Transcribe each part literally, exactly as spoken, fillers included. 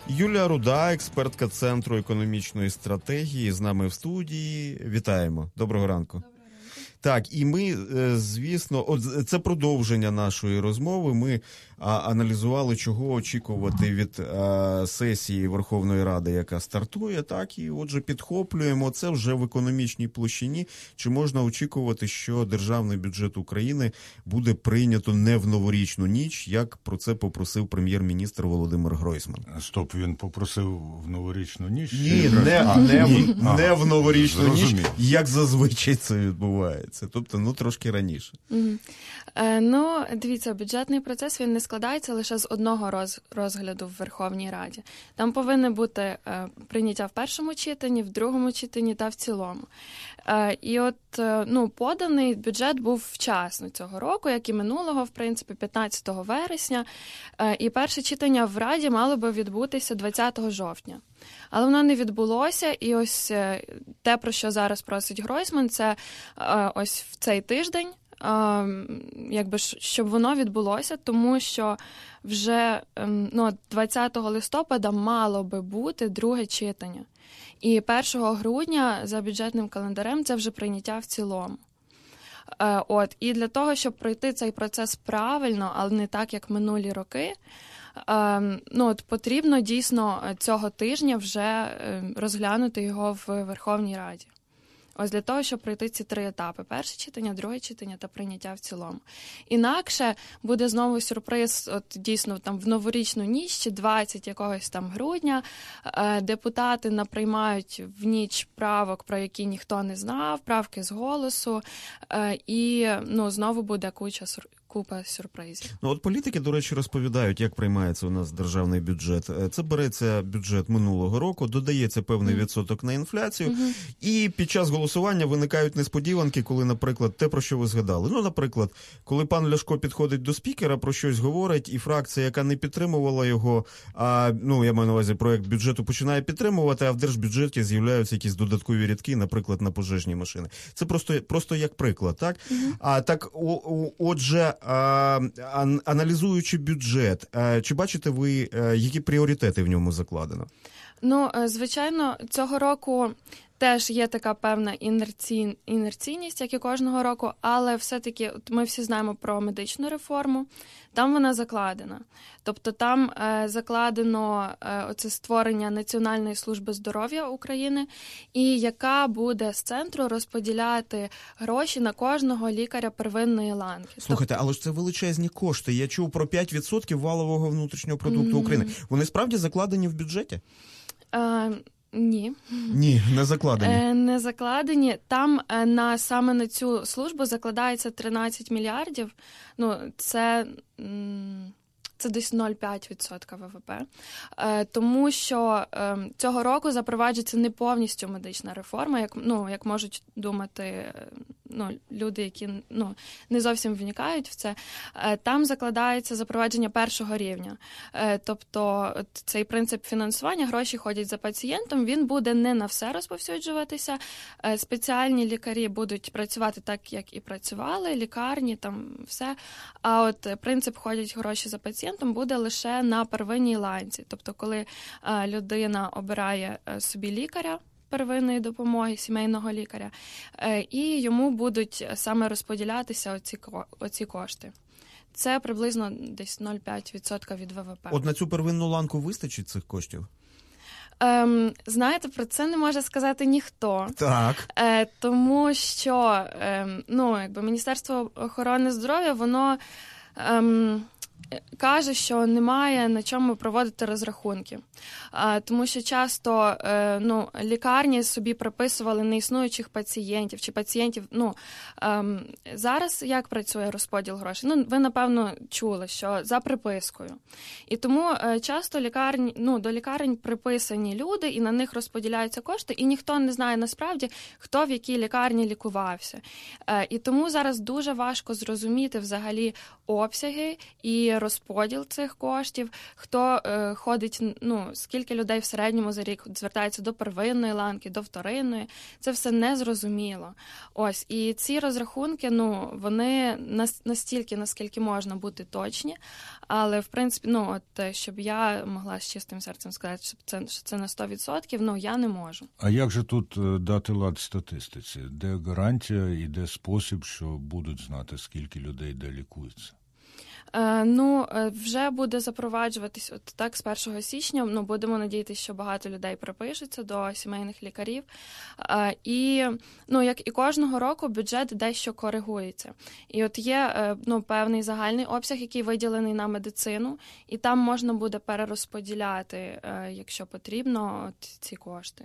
Юлія Руда, експертка Центру економічної стратегії, з нами в студії. Вітаємо. Доброго ранку. Так, і ми, звісно, от це продовження нашої розмови. Ми а, аналізували, чого очікувати від а, сесії Верховної Ради, яка стартує, так, і отже підхоплюємо це вже в економічній площині. Чи можна очікувати, що державний бюджет України буде прийнято не в новорічну ніч, як про це попросив прем'єр-міністр Володимир Гройсман? Стоп, він попросив в новорічну ніч? Ні, не, а, не, ні. В, не в новорічну Зрозуміло. ніч, як зазвичай це відбувається. Тобто, ну, трошки раніше. Mm-hmm. Е, ну, дивіться, бюджетний процес, він не складається лише з одного роз, розгляду в Верховній Раді. Там повинне бути е, прийняття в першому читанні, в другому читанні та в цілому. Е, і от, е, ну, поданий бюджет був вчасно цього року, як і минулого, в принципі, п'ятнадцятого вересня. Е, і перше читання в Раді мало би відбутися двадцятого жовтня. Але воно не відбулося, і ось те, про що зараз просить Гройсман, це е, ось в цей тиждень, е, якби, щоб воно відбулося, тому що вже е, ну, двадцятого листопада мало би бути друге читання. І першого грудня за бюджетним календарем це вже прийняття в цілому. Е, от, і для того, щоб пройти цей процес правильно, але не так, як минулі роки, ну, от потрібно дійсно цього тижня вже розглянути його в Верховній Раді. Ось для того, щоб пройти ці три етапи. Перше читання, друге читання та прийняття в цілому. Інакше буде знову сюрприз, от дійсно там в новорічну ніч, чи двадцятого якогось там грудня, депутати наприймають в ніч правок, про які ніхто не знав, правки з голосу, і ну, знову буде куча Купа сюрпризів. Ну, от політики, до речі, розповідають, як приймається у нас державний бюджет. Це береться бюджет минулого року, додається певний mm. відсоток на інфляцію, mm-hmm. і під час голосування виникають несподіванки, коли, наприклад, те, про що ви згадали. Ну, наприклад, коли пан Ляшко підходить до спікера, про щось говорить, і фракція, яка не підтримувала його, а, ну, я маю на увазі, проект бюджету починає підтримувати, а в держбюджеті з'являються якісь додаткові рядки, наприклад, на пожежні машини. Це просто, просто як приклад, так? Mm-hmm. А так, о, о, отже, А, аналізуючи бюджет, чи бачите ви, які пріоритети в ньому закладено? Ну, звичайно, цього року теж є така певна інерці... інерційність, як і кожного року, але все-таки ми всі знаємо про медичну реформу, там вона закладена. Тобто там е, закладено е, оце створення Національної служби здоров'я України, і яка буде з центру розподіляти гроші на кожного лікаря первинної ланки. Слухайте, але ж це величезні кошти. Я чув про п'ять відсотків валового внутрішнього продукту mm. України. Вони справді закладені в бюджеті? Е, Ні. Ні, не закладені. Е, не закладені. Там е, на саме на цю службу закладається тринадцять мільярдів. Ну, це, м, це десь нуль цілих п'ять відсотка ВВП. Е, тому що е, цього року запроваджується не повністю медична реформа, як, ну, як можуть думати ну, люди, які ну, не зовсім вникають в це. Е, там закладається запровадження першого рівня. Е, тобто цей принцип фінансування, гроші ходять за пацієнтом, він буде не на все розповсюджуватися. Е, спеціальні лікарі будуть працювати так, як і працювали, лікарні, там все. А от принцип ходять гроші за пацієнтом буде лише на первинній ланці. Тобто коли е, людина обирає собі лікаря, первинної допомоги, сімейного лікаря, і йому будуть саме розподілятися оці, оці кошти. Це приблизно десь нуль цілих п'ять відсотка від ВВП. От на цю первинну ланку вистачить цих коштів? Ем, знаєте, про це не може сказати ніхто. Так. Е, тому що ем, ну, якби Міністерство охорони здоров'я, воно ем, каже, що немає на чому проводити розрахунки. А, тому що часто е, ну, лікарні собі приписували неіснуючих пацієнтів чи пацієнтів. Ну, е, зараз як працює розподіл грошей? Ну, ви, напевно, чули, що за припискою. І тому е, часто лікарні, ну, до лікарень приписані люди, і на них розподіляються кошти, і ніхто не знає насправді, хто в якій лікарні лікувався. Е, і тому зараз дуже важко зрозуміти взагалі обсяги і і розподіл цих коштів, хто е, ходить, ну, скільки людей в середньому за рік звертається до первинної ланки, до вторинної, це все незрозуміло. Ось, і ці розрахунки, ну, вони настільки, наскільки можна бути точні, але, в принципі, ну, от, щоб я могла з чистим серцем сказати, що це, що це на сто відсотків, ну, я не можу. А як же тут дати лад статистиці? Де гарантія і де спосіб, що будуть знати, скільки людей де лікується? Е, ну, вже буде запроваджуватись от так з першого січня, ну, будемо надіятися, що багато людей припишуться до сімейних лікарів. Е, і, ну, як і кожного року, бюджет дещо коригується. І от є, е, ну, певний загальний обсяг, який виділений на медицину, і там можна буде перерозподіляти, е, якщо потрібно, от ці кошти.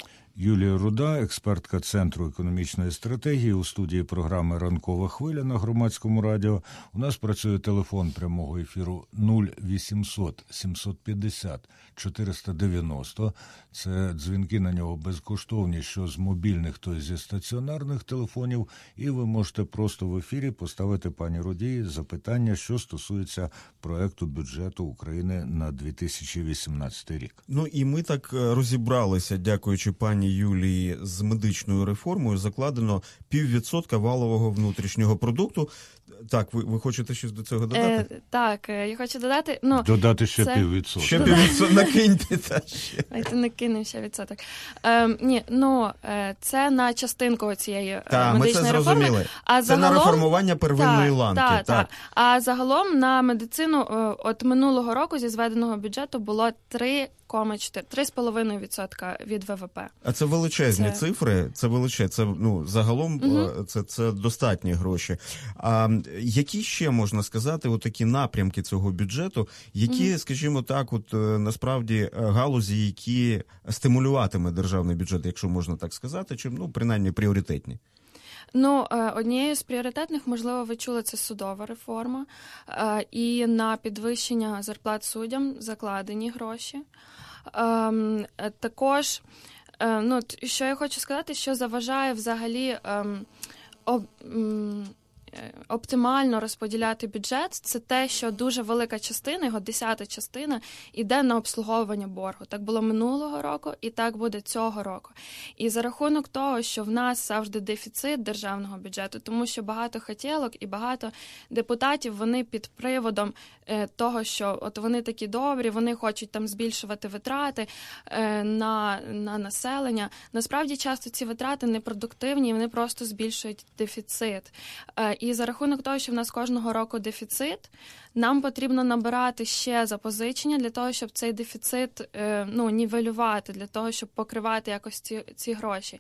Юлія Руда, експертка Центру економічної стратегії, у студії програми «Ранкова хвиля» на Громадському радіо. У нас працює телефон прямого ефіру нуль вісімсот сімсот п'ятдесят чотириста дев'яносто. Це дзвінки на нього безкоштовні, що з мобільних, то й зі стаціонарних телефонів. І ви можете просто в ефірі поставити пані Руді запитання, що стосується проекту бюджету України на дві тисячі вісімнадцятий рік. Ну і ми так розібралися, дякуючи пані Юлії, з медичною реформою закладено піввідсотка валового внутрішнього продукту. Так, ви, ви хочете щось до цього додати? Е, так, я хочу додати... Ну, додати ще це... піввідсотка. Ще піввідсотка, накиньте. Та ще. Давайте накинемо ще відсоток. Е, ні, ну, це на частинку цієї та, медичної ми це реформи. зрозуміли. А це загалом... на реформування первинної та, ланки. Та, так. Та. А загалом на медицину от минулого року зі зведеного бюджету було три з половиною відсотка від ВВП. А це величезні це... цифри, це величезні, це, ну, загалом угу. це, це достатні гроші. А які ще, можна сказати, отакі напрямки цього бюджету, які, угу. скажімо так, от насправді галузі, які стимулюватиме державний бюджет, якщо можна так сказати, чи, ну, принаймні, пріоритетні? Ну, однією з пріоритетних, можливо, ви чули, це судова реформа. І на підвищення зарплат суддям закладені гроші. Також, ну, що я хочу сказати, що заважає взагалі об, оптимально розподіляти бюджет, це те, що дуже велика частина, його десята частина, йде на обслуговування боргу. Так було минулого року і так буде цього року. І за рахунок того, що в нас завжди дефіцит державного бюджету, тому що багато хотілок і багато депутатів, вони під приводом того, що от вони такі добрі, вони хочуть там збільшувати витрати на, на населення. Насправді часто ці витрати непродуктивні, і вони просто збільшують дефіцит. І за рахунок того, що в нас кожного року дефіцит, нам потрібно набирати ще запозичення для того, щоб цей дефіцит, ну, нівелювати, для того, щоб покривати якось ці, ці гроші.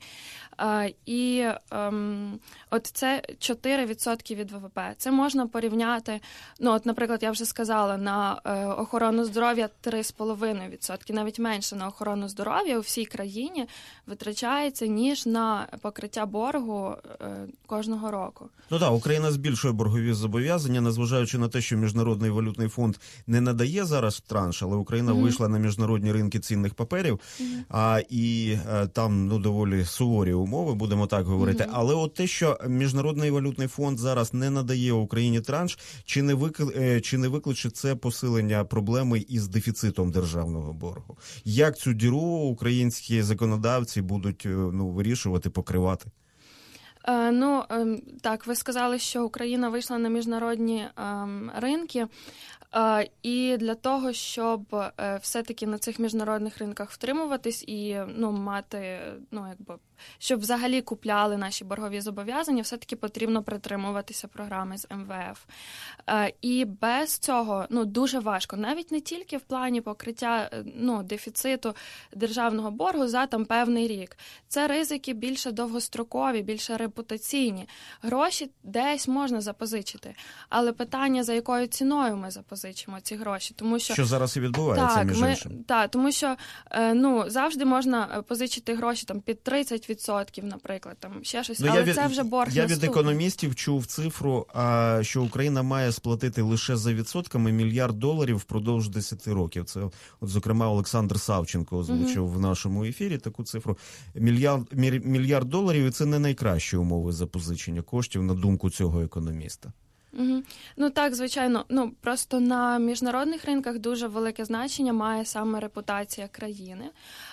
І ем, от це чотири відсотки від ВВП. Це можна порівняти, ну, от, наприклад, я вже сказала, на е, охорону здоров'я три з половиною відсотки, навіть менше на охорону здоров'я у всій країні витрачається, ніж на покриття боргу е, кожного року. Ну так, Україна збільшує боргові зобов'язання, незважаючи на те, що Міжнародний валютний фонд не надає зараз транш, але Україна mm-hmm. вийшла на міжнародні ринки цінних паперів, mm-hmm. а, і а, там, ну, доволі суворі умови, будемо так говорити. Mm-hmm. Але от те, що Міжнародний валютний фонд зараз не надає Україні транш, чи не, викли... чи не викличе це посилення проблеми із дефіцитом державного боргу? Як цю діру українські законодавці будуть, ну, вирішувати, покривати? Е, ну, е, так, ви сказали, що Україна вийшла на міжнародні е, ринки, е, і для того, щоб е, все-таки на цих міжнародних ринках втримуватись і, ну, мати, ну, якби, щоб взагалі купляли наші боргові зобов'язання, все-таки потрібно притримуватися програми з ем ве еф. Е, і без цього, ну, дуже важко, навіть не тільки в плані покриття, ну, дефіциту державного боргу за там певний рік. Це ризики більше довгострокові, більше репутаційні. Гроші десь можна запозичити, але питання, за якою ціною ми запозичимо ці гроші, тому що... Що зараз і відбувається, так, між ми, іншим. Так, тому що, е, ну, завжди можна позичити гроші там під тридцять відсотків, наприклад, там ще щось, ну, але від, це вже борг Я наступний. від економістів чув цифру, а, що Україна має сплатити лише за відсотками мільярд доларів впродовж десяти років. Це, от, зокрема, Олександр Савченко озвучив угу. в нашому ефірі таку цифру. Мільярд, мільярд доларів, і це не найкращі умови запозичення коштів, на думку цього економіста. Угу. Ну так, звичайно. Ну просто на міжнародних ринках дуже велике значення має саме репутація країни.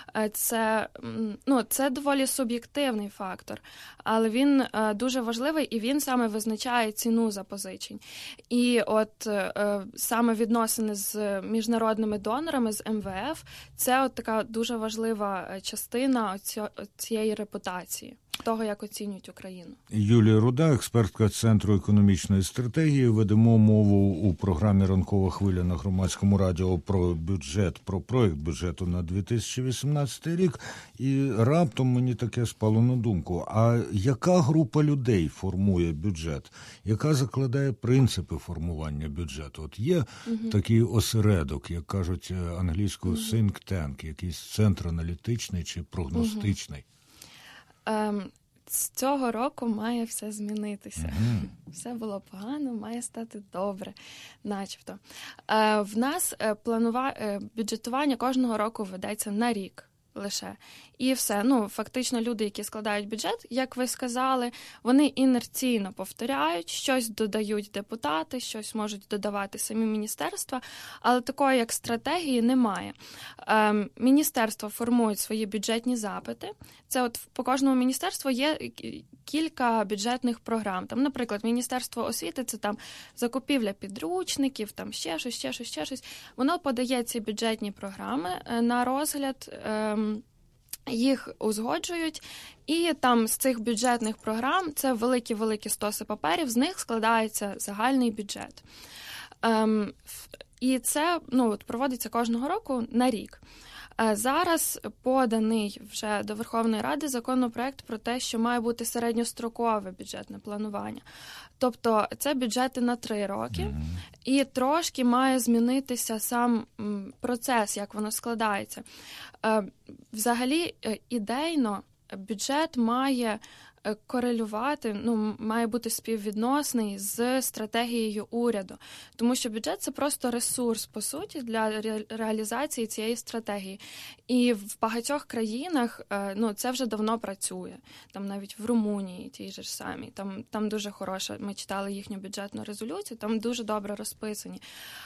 Це, ну, це доволі суб'єктивний фактор, але він дуже важливий, і він саме визначає ціну запозичень. І от саме відносини з міжнародними донорами, з ем ве еф, це от така дуже важлива частина цієї репутації, того, як оцінюють Україну. Юлія Руда, експертка Центру економічної стратегії. Ведемо мову у програмі «Ранкова хвиля» на Громадському радіо про бюджет, про проєкт бюджету на дві тисячі вісімнадцятий рік. І раптом мені таке спало на думку. А яка група людей формує бюджет? Яка закладає принципи формування бюджету? От є угу. такий осередок, як кажуть англійською, угу. think tank, якийсь центр аналітичний чи прогностичний? Угу. Ем, з цього року має все змінитися. Mm-hmm. Все було погано, має стати добре, начебто. Е, в нас е, планува... е, бюджетування кожного року ведеться на рік лише. І все. Ну, фактично люди, які складають бюджет, як ви сказали, вони інерційно повторяють, щось додають депутати, щось можуть додавати самі міністерства, але такої, як стратегії, немає. Ем, міністерства формують свої бюджетні запити. Це от по кожному міністерству є кілька бюджетних програм. Там, наприклад, Міністерство освіти – це там закупівля підручників, там ще щось, ще щось, ще щось. Воно подає ці бюджетні програми на розгляд, ем, їх узгоджують, і там з цих бюджетних програм, це великі-великі стоси паперів, з них складається загальний бюджет. Ем, і це, ну, от, проводиться кожного року на рік. Зараз поданий вже до Верховної Ради законопроект про те, що має бути середньострокове бюджетне планування. Тобто це бюджети на три роки, mm-hmm. і трошки має змінитися сам процес, як воно складається. Взагалі, ідейно, бюджет має корелювати, ну, має бути співвідносний з стратегією уряду. Тому що бюджет – це просто ресурс, по суті, для ре- реалізації цієї стратегії. І в багатьох країнах, ну, це вже давно працює. Там навіть в Румунії ті ж самі. Там, там дуже хороша, ми читали їхню бюджетну резолюцію, там дуже добре розписані,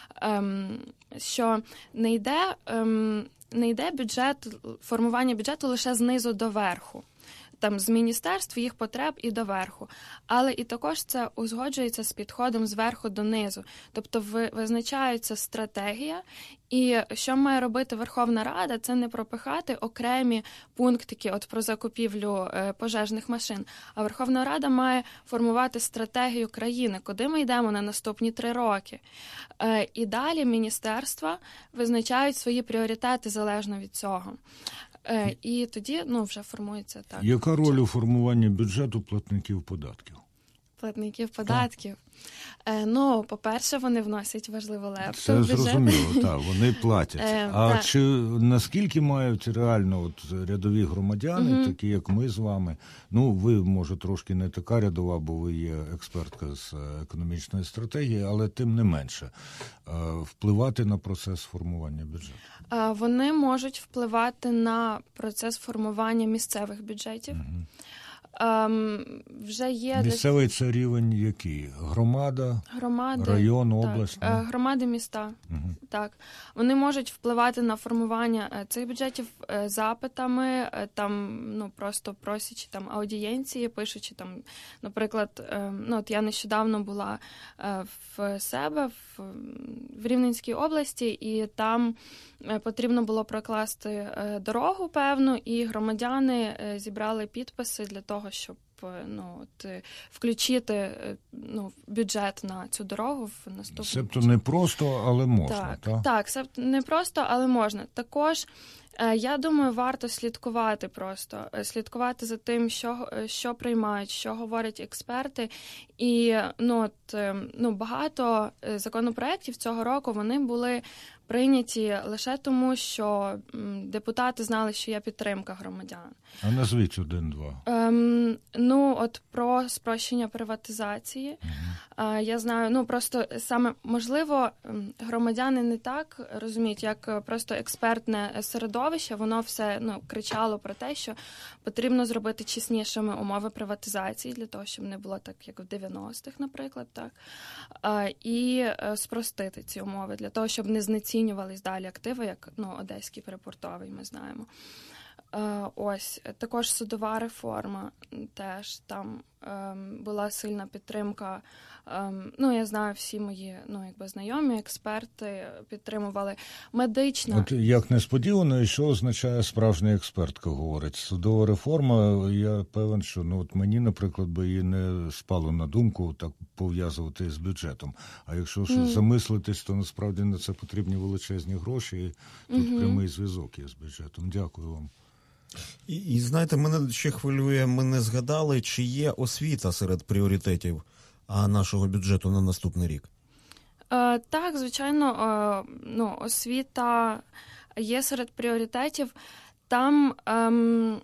ем, що не йде, ем, не йде бюджет, формування бюджету лише знизу до верху. Там з міністерств, їх потреб і доверху. Але і також це узгоджується з підходом зверху донизу. Тобто визначається стратегія, і що має робити Верховна Рада, це не пропихати окремі пунктики от про закупівлю е, пожежних машин, а Верховна Рада має формувати стратегію країни, куди ми йдемо на наступні три роки. Е, і далі міністерства визначають свої пріоритети залежно від цього. І тоді, ну, вже формується так. Яка роль у формуванні бюджету платників податків? Платників податків? Е, ну, по-перше, вони вносять важливу лепту. Це зрозуміло, так, вони платять. Е, а та. Чи наскільки мають реально от рядові громадяни, угу. такі як ми з вами, ну, ви, може, трошки не така рядова, бо ви є експертка з економічної стратегії, але тим не менше, впливати на процес формування бюджету? Вони можуть впливати на процес формування місцевих бюджетів. Угу. Um, вже є місцевий це рівень який? Громада, громади, район, область? Так. Громади, міста. Угу. Так. Вони можуть впливати на формування цих бюджетів запитами, там, ну, просто просячи там аудієнції, пишучи там, наприклад, ну, от я нещодавно була в себе в, в Рівненській області, і там потрібно було прокласти дорогу певну, і громадяни зібрали підписи для того, щоб, ну, от, включити, ну, бюджет на цю дорогу в наступному. Себто не просто, але можна, так? Так, так, себто не просто, але можна. Також, я думаю, варто слідкувати просто, слідкувати за тим, що, що приймають, що говорять експерти. І, ну, от, ну, багато законопроєктів цього року, вони були прийняті лише тому, що депутати знали, що є підтримка громадян. А назвіть один-два. Ем, ну, от про спрощення приватизації. Угу. Е, я знаю, ну, просто саме, можливо, громадяни не так розуміють, як просто експертне середовище, воно все, ну, кричало про те, що потрібно зробити чеснішими умови приватизації, для того, щоб не було так, як в дев'яностих, наприклад, так. Е, і е, спростити ці умови, для того, щоб не знецінювались далі активи, як, ну, Одеський припортовий, ми знаємо. Е, ось, також судова реформа, теж там е, була сильна підтримка. Е, ну, я знаю, всі мої, ну, якби знайомі, експерти підтримували. Медична. От як несподівано, і що означає справжня експертка, говорить. Судова реформа, я певен, що, ну, от мені, наприклад, би її не спало на думку так пов'язувати з бюджетом. А якщо ж mm. замислитись, то насправді на це потрібні величезні гроші, і тут mm-hmm. прямий зв'язок є з бюджетом. Дякую вам. І, і знаєте, мене ще хвилює, ми не згадали, чи є освіта серед пріоритетів нашого бюджету на наступний рік? Е, так, звичайно, е, ну, освіта є серед пріоритетів. Там ем,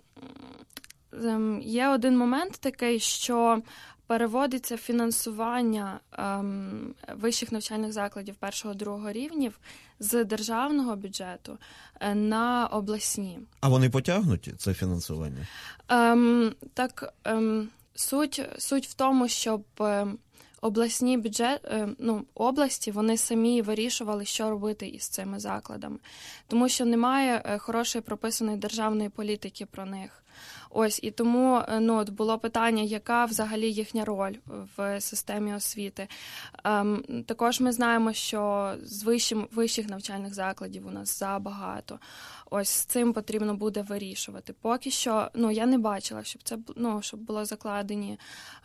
ем, є один момент такий, що переводиться фінансування ем, вищих навчальних закладів першого-другого рівнів з державного бюджету е, на обласні. А вони потягнуть це фінансування? Ем, так, ем, суть, суть в тому, щоб ем, обласні бюджет, ем, ну, області, вони самі вирішували, що робити із цими закладами. Тому що немає е, хорошої прописаної державної політики про них. Ось, і тому, ну, от було питання, яка взагалі їхня роль в системі освіти. Ем, також ми знаємо, що з вищим, вищих навчальних закладів у нас забагато. Ось з цим потрібно буде вирішувати. Поки що, ну, я не бачила, щоб це, ну, щоб було закладені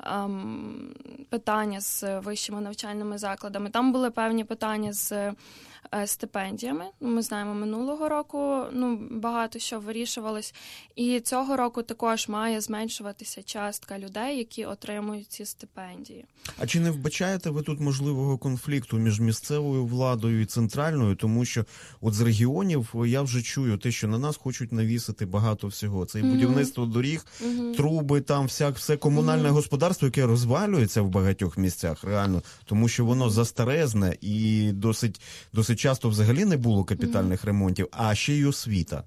ем, питання з вищими навчальними закладами. Там були певні питання з е, стипендіями. Ми знаємо, минулого року, ну, багато що вирішувалось. І цього року також має зменшуватися частка людей, які отримують ці стипендії. А чи не вбачаєте ви тут можливого конфлікту між місцевою владою і центральною? Тому що от з регіонів я вже чую те, що на нас хочуть навісити багато всього. Це і mm-hmm. будівництво доріг, mm-hmm. труби, там вся, все комунальне mm-hmm. господарство, яке розвалюється в багатьох місцях, реально, тому що воно застарезне і досить, досить часто взагалі не було капітальних mm-hmm. ремонтів, а ще й освіта.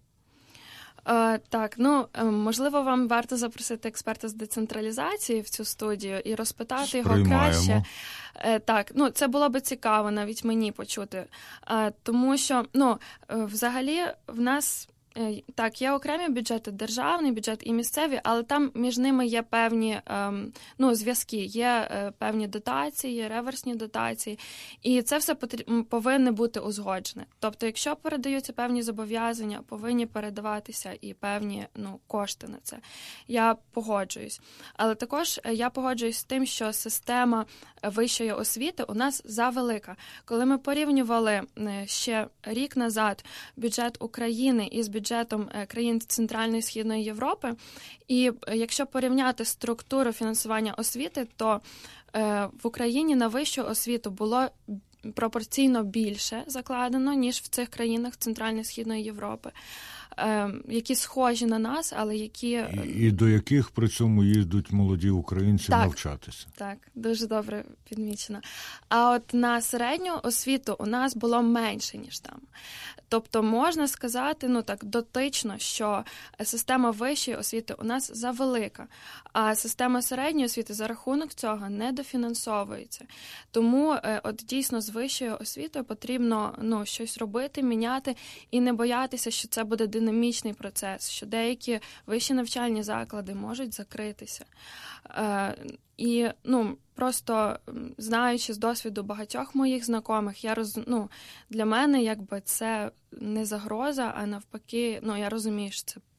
Uh, так, ну, можливо, вам варто запросити експерта з децентралізації в цю студію і розпитати його краще. Uh, так, ну, це було би цікаво навіть мені почути. Uh, тому що, ну, взагалі в нас, так, є окремі бюджети, державний бюджет і місцеві, але там між ними є певні, ем, ну, зв'язки, є е, певні дотації, реверсні дотації, і це все потрібно, повинно бути узгоджене. Тобто, якщо передаються певні зобов'язання, повинні передаватися і певні, ну, кошти на це. Я погоджуюсь. Але також я погоджуюсь з тим, що система вищої освіти у нас завелика. Коли ми порівнювали ще рік назад бюджет України із бюджетом бюджетом країн Центральної і Східної Європи. І якщо порівняти структуру фінансування освіти, то е, в Україні на вищу освіту було пропорційно більше закладено, ніж в цих країнах Центральної і Східної Європи, е, які схожі на нас, але які... І, і до яких при цьому їздять молоді українці так, навчатися. Так, дуже добре підмічено. А от на середню освіту у нас було менше, ніж там. Тобто можна сказати, ну так, дотично, що система вищої освіти у нас завелика, а система середньої освіти за рахунок цього не дофінансовується. Тому от дійсно з вищою освітою потрібно, ну, щось робити, міняти і не боятися, що це буде динамічний процес, що деякі вищі навчальні заклади можуть закритися. Е, і, ну, просто знаючи з досвіду багатьох моїх знайомих, я роз, ну, для мене якби це не загроза, а навпаки, ну, я розумію, що це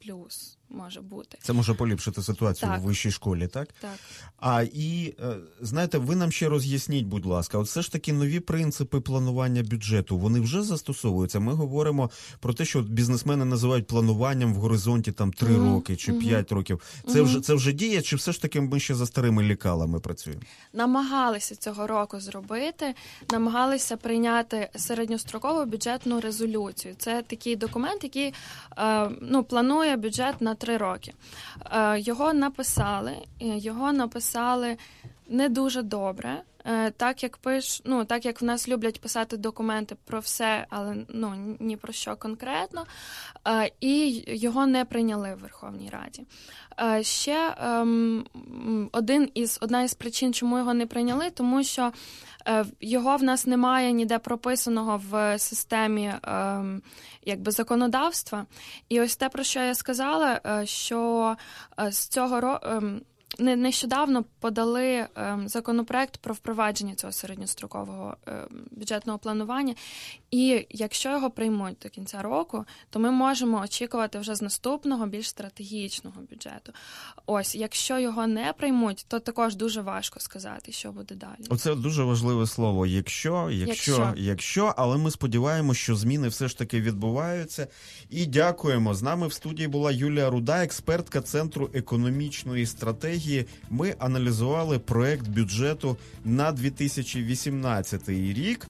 плюс може бути. Це може поліпшити ситуацію так. в вищій школі, так? Так. А і, знаєте, ви нам ще роз'ясніть, будь ласка, от все ж таки нові принципи планування бюджету, вони вже застосовуються? Ми говоримо про те, що бізнесмени називають плануванням в горизонті там три mm-hmm. роки чи п'ять mm-hmm. років. Це, mm-hmm. вже, це вже діє, чи все ж таки ми ще за старими лікалами працюємо? Намагалися цього року зробити, намагалися прийняти середньострокову бюджетну резолюцію. Це такий документ, який е, ну, планує бюджет на три роки. Е, його написали, його написали не дуже добре, е, так як пиш, ну, так як в нас люблять писати документи про все, але ну, ні про що конкретно, е, і його не прийняли в Верховній Раді. Е, ще е, один із, одна із причин, чому його не прийняли, тому що його в нас немає ніде прописаного в системі е, якби законодавства. І ось те, про що я сказала, що з цього року нещодавно подали законопроект про впровадження цього середньострокового бюджетного планування. І якщо його приймуть до кінця року, то ми можемо очікувати вже з наступного, більш стратегічного бюджету. Ось, якщо його не приймуть, то також дуже важко сказати, що буде далі. Оце дуже важливе слово. Якщо, якщо, якщо, якщо, але ми сподіваємося, що зміни все ж таки відбуваються. І дякуємо. З нами в студії була Юлія Руда, експертка Центру економічної стратегії. Ми аналізували проект бюджету на дві тисячі вісімнадцятий рік.